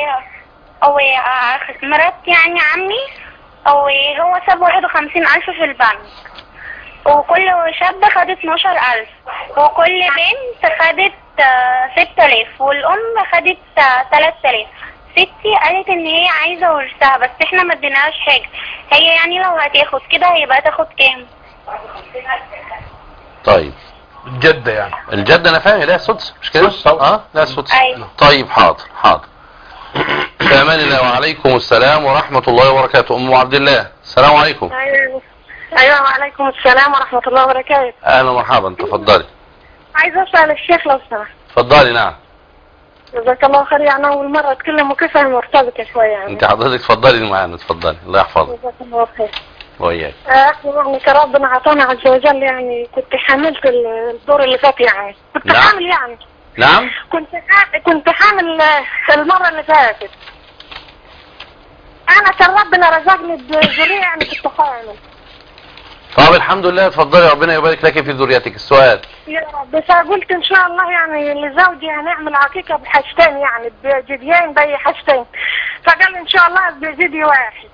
يرحمه. مرات يعني عمي وهو ساب 51,000 في البنك، وكل شاب خد 12,000، وكل بنت خدت 6,000، والام خدت 3,000. ستي قالت ان هي عايزة ورثها، بس احنا ما اديناهاش حاجة. هي يعني لو هتاخد كده هيبقى تاخد كام؟ طيب الجدة يعني الجدة انا فاهم، لا سدس مش كده؟ لا سدس. طيب حاضر. في امان الله. وعليكم السلام ورحمة الله وبركاته. ام عبد الله، السلام عليكم. ايوه وعليكم السلام ورحمة الله وبركاته. اهلا ومرحبا، تفضلي. عايزة اسأل الشيخ لو سمحت. تفضلي. نعم. جزاك الله خير. يعني اول مرة اتكلم وكيف مرتبطة شوية يعني. انت حضرتك تفضلي معانا، تفضلي، الله يحفظك. جزاك الله خير. وياك. يعني كربنا عطانا عز وجل، يعني كنت حاملت الدور اللي فات، يعني كنت حامل يعني. نعم. كنت حامل المرة اللي فاتت. انا كان ربنا رزقني بذرية، يعني كنت حامل. طب الحمد لله، اتفضلي، ربنا يبارك لك في ذريتك. السؤال يا رب. فقلت ان شاء الله يعني لزوجي هنعمل عقيقة بحاجتين، يعني بجديين بي حاجتين. فقال ان شاء الله بجدي واحد.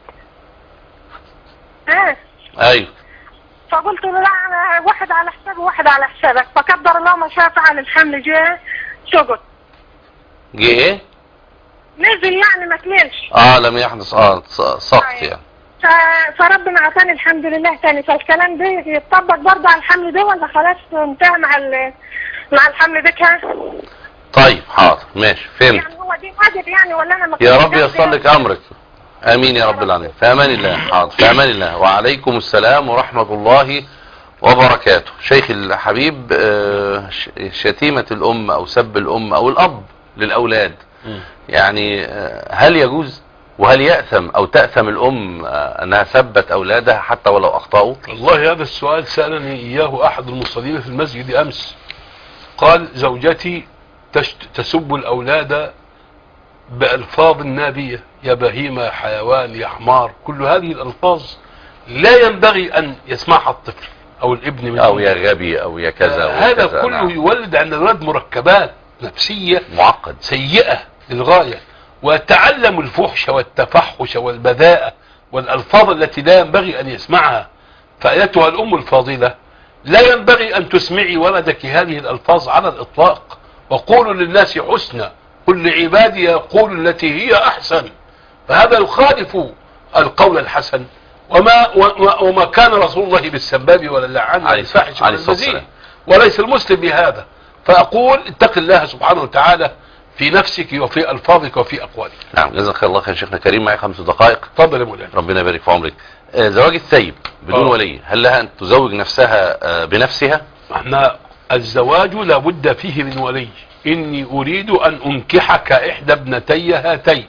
ايوه. فقلت له لا، انا واحد على حسابي وواحد على حسابك. فقدر الله ما شاء فعل، الحمل جه سقط. جه ايه؟ نزل يعني ما كملش. لم يحدث سقط يعني. فربنا عطاني الحمد لله تاني. فالكلام ده يتطبق برضه على الحمل ده ولا خلاص انتهى مع الحمل ده كان؟ طيب حاضر ماشي، فهمت. يعني هو دي واجب يعني ولا انا يا رب ييسر لك امرك. امين يا رب العالمين. في امان الله. حاضر. في امان الله. وعليكم السلام ورحمة الله وبركاته. شيخ الحبيب، شتيمة الأم أو سب الأم أو الأب للأولاد يعني هل يجوز؟ وهل يأثم أو تأثم الأم أنها سبت أولادها حتى ولو أخطأوا؟ والله هذا السؤال سألني إياه أحد المصلين في المسجد أمس. قال: زوجتي تسب الأولاد بألفاظ نابية، يا بهيمة، يا حيوان، يا حمار. كل هذه الألفاظ لا ينبغي أن يسمعها الطفل أو الابن من أو يا غبي أو يا كذا هذا كله نعم. يولد عند الولد مركبات نفسية معقد سيئة للغاية، ويتعلم الفحش والتفحش والبذاءة والألفاظ التي لا ينبغي أن يسمعها. فأيتها الأم الفاضلة، لا ينبغي أن تسمعي ولدك هذه الألفاظ على الإطلاق. وقولوا للناس حسنا، كل عبادي يقول التي هي أحسن. فهذا يخالف القول الحسن، وما كان رسول الله بالسباب ولا اللعان ولا الفاحش ولا البذيء، وليس المسلم بهذا. فأقول اتق الله سبحانه وتعالى في نفسك وفي ألفاظك وفي أقوالك. نعم، جزاك الله خير شيخنا كريم. معي 5 دقائق. تفضل يا مولانا. ربنا يبارك في عمرك. زواج الثيب بدون ولي، هل لها أن تزوج نفسها بنفسها؟ احنا الزواج لابد فيه من ولي. إني أريد أن أنكحك إحدى ابنتي هاتين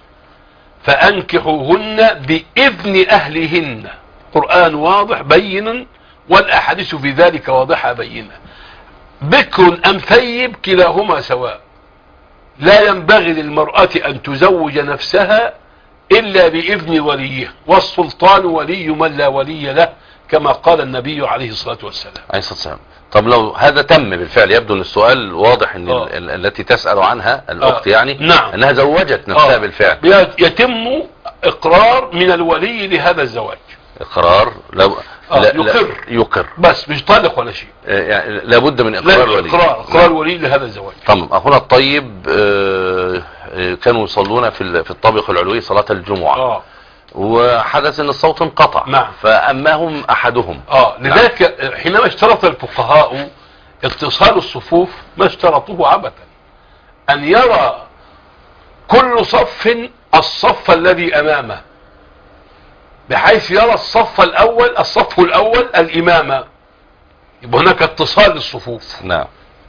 فأنكحوهن بإذن أهلهن. قرآن واضح بين، والأحاديث في ذلك واضحة بينة. بكر أم ثيب كلاهما سواء. لا ينبغي للمرأة أن تزوج نفسها إلا بإذن وليه، والسلطان ولي من لا ولي له، كما قال النبي عليه الصلاة والسلام. عليه الصلاة والسلام. طب لو هذا تم بالفعل، يبدو ان السؤال واضح ان التي تسأل عنها الأخت يعني نعم. انها زوجت نفسها بالفعل. يتم إقرار من الولي لهذا الزواج. إقرار يقر بس مش طالق ولا شيء. يعني لابد من إقرار الولي. إقرار ولي لهذا الزواج. طب أخونا الطيب، كانوا يصلون في الطابق العلوي صلاة الجمعة. وحدث ان الصوت انقطع. نعم. فأماهم أحدهم. لذلك نعم. حينما اشترط الفقهاء اتصال الصفوف ما اشترطوه عبثا، أن يرى كل صف الصف الذي أمامه، بحيث يرى الصف الأول الإمامة، يبقى هناك اتصال للصفوف. نعم.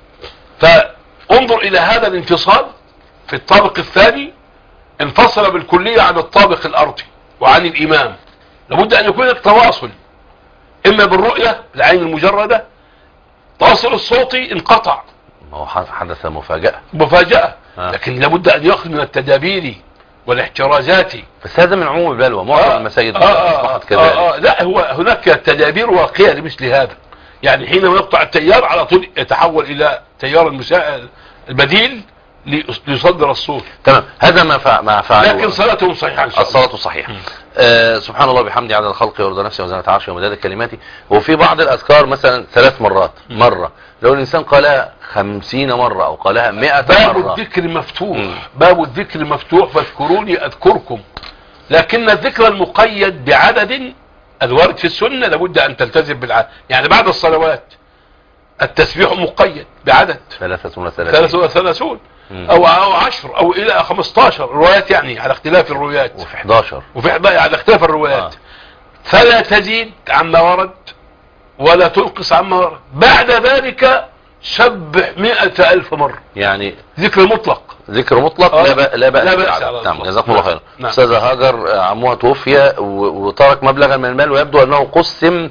فانظر إلى هذا الانفصال. في الطابق الثاني انفصل بالكلية عن الطابق الأرضي وعن الإمام. لابد أن يكون هناك تواصل، إما بالرؤية العين المجردة، تواصل الصوتي انقطع، حدث مفاجأة. لكن لابد أن يأخذ من التدابير والاحترازات. بس هذا من عموم البلوى، معظم المساجد اصبحت كذلك. لا، هو هناك تدابير واقعية لمثل هذا. يعني حينما يقطع التيار على طول يتحول إلى تيار البديل ليصدر الصوت. تمام، هذا ما فعله. لكن صلاتهم صحيحة إن شاء الله. الصلاة صحيحة. سبحان الله بحمده عدد الخلق ورضا نفسه وزنة عرشه ومداد كلماته. وفي بعض الأذكار مثلا 3 مرات، مرة لو الإنسان قالها 50 مرة أو قالها 100 مرة. باب الذكر مفتوح. باب الذكر مفتوح، فاذكروني أذكركم. لكن الذكر المقيد بعدد الوارد في السنة لابد أن تلتزم بالعدد. يعني بعد الصلوات التسبيح مقيد بعدد 33 أو 10 أو إلى 15 روايات، يعني على اختلاف الروايات. وفي 11 على اختلاف الروايات. فلا تزيد عما ورد ولا تنقص عما ورد. بعد ذلك سبح 100,000 مرة. يعني ذكر مطلق لا بأس. نعم، جزاكم الله خير. أستاذة هاجر عمها توفي وترك مبلغا من المال، ويبدو أنه قسم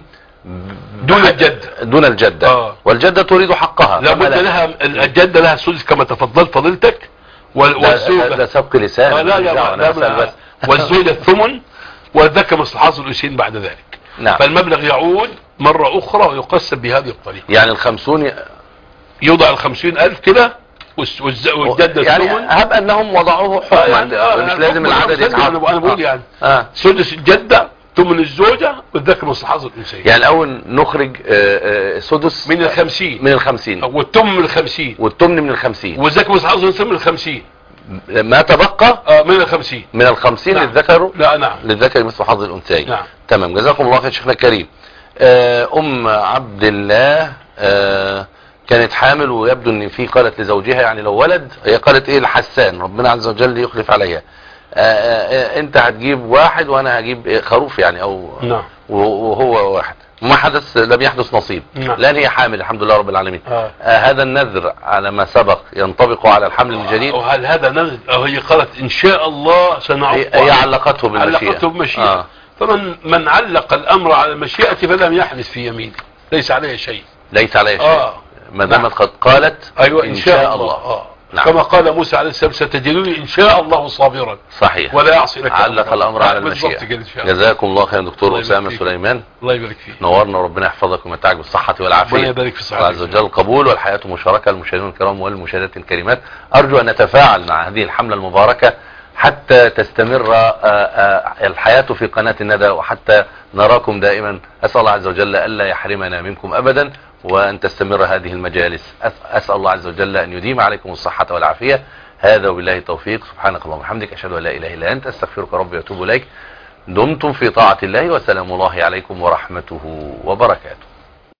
دون الجدة. والجدة تريد حقها. لابد لها الجدة لها سدس كما تفضلت فضيلتك. والزوجة لا سبق لسان. لا والزوجة الثمن، والذكر مثل حظ الأنثيين بعد ذلك. نعم. فالمبلغ يعود مرة أخرى ويقسم بهذه الطريقة. يعني 50 يوضع 50,000 كده، والجدة يعني الثمن. هب أنهم وضعوه حكما، مش لازم العدد يتعب. أنا بقول يعني سدس الجدة، ثمن الزوجة، والذكر مثل حظ الأنثيين. يعني الأول نخرج سدس من ال 50 والثمن من ال 50 والثمن من ال 50 والذكر مثل حظ الأنثيين من ال 50. ما تبقى من ال 50 نعم. للذكر. نعم. للذكر مثل حظ الأنثيين. نعم. تمام، جزاكم الله خير شيخنا الكريم. أم عبد الله كانت حامل، ويبدو ان في قالت لزوجها يعني لو ولد، هي قالت ايه الحسان، ربنا عز وجل يخلف عليها. انت هتجيب واحد وانا هجيب خروف يعني، او نعم. وهو واحد. وما حدث، لم يحدث نصيب، نعم. لان هي حامل الحمد لله رب العالمين. هذا النذر على ما سبق ينطبق على الحمل الجديد؟ وهل هذا نذر؟ هي قالت ان شاء الله سنعطى، هي علقته بالمشيئة. علقته بالمشيئة. فمن علق الامر على المشيئة فلم يحدث في يمينه، ليس عليه شيء. ليس عليه شيء. ما دامت قد قالت ايوه ان شاء الله. نعم. كما قال موسى عليه السلام ستجدني ان شاء الله صابرا. صحيح. ولا يعصي لك علق الامر على المشيئة. جزاكم الله خير دكتور اسامه سليمان. الله يبارك فيك. نورنا وربنا يحفظك ويمتعك بالصحه والعافيه. ربنا يبارك في صحتك. عز وجل القبول والحياه مشاركه. المشاهدين الكرام والمشاهدات الكريمات، ارجو ان نتفاعل مع هذه الحمله المباركه حتى تستمر الحياه في قناه الندى، وحتى نراكم دائما. اسال الله عز وجل الا يحرمنا منكم ابدا، وأن تستمر هذه المجالس. أسأل الله عز وجل أن يديم عليكم الصحة والعافية. هذا وبالله التوفيق. سبحانك اللهم وبحمدك، أشهد أن لا إله إلا أنت، أستغفرك ربي وأتوب إليك. دمتم في طاعة الله، وسلام الله عليكم ورحمته وبركاته.